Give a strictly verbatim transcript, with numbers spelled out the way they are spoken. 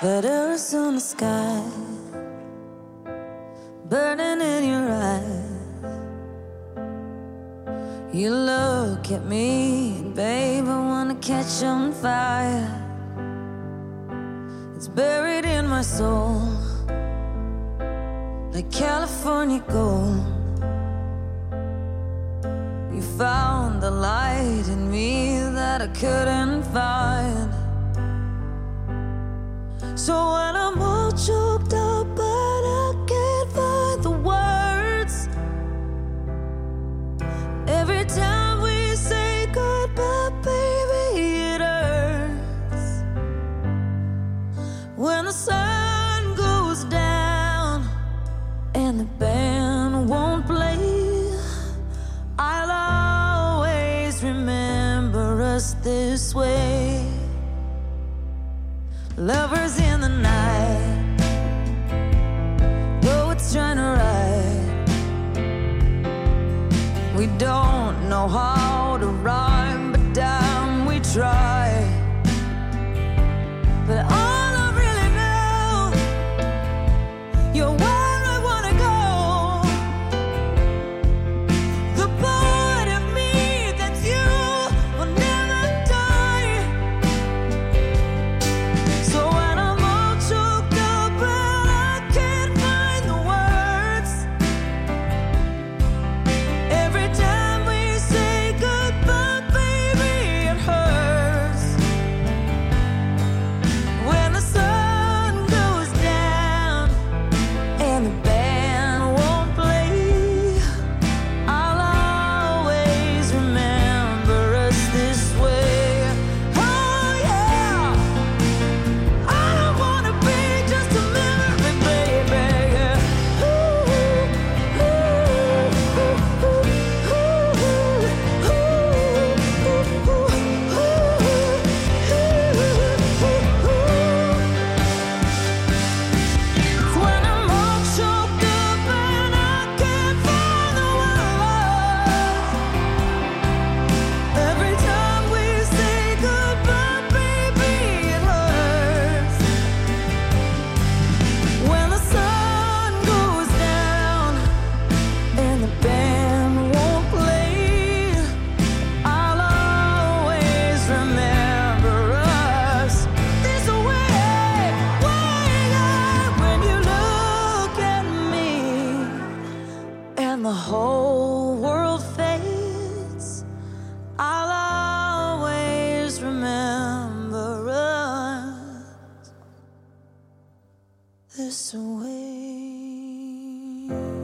That Arizona sky burning in your eyes. You look at me, and babe, I wanna catch on fire. It's buried in my soul like California gold. You found the light in me that I couldn't find. So when I'm all choked up but I can't find the words, every time we say goodbye, baby, it hurts. When the sun goes down and the band won't play, I'll always remember us this way. Lovers in the night, poets trying to write. We don't know how to rhyme, but damn, we try. But all I really know, you're where I wanna go. The part of me that's you will never die. So when I'm all choked up and I can't find the words, every time we say goodbye, baby, it hurts. When the sun goes down and the band won't play, I'll always remember us this way. Oh yeah, I don't wanna be just a memory, baby. Ooh, ooh, ooh, ooh, When I'm all choked up and I can't find the words, every time we say goodbye, baby, it hurts. When the sun goes down and the band won't play, I'll always remember us this way. When you look at me and the whole world fades, I'll always remember us this way.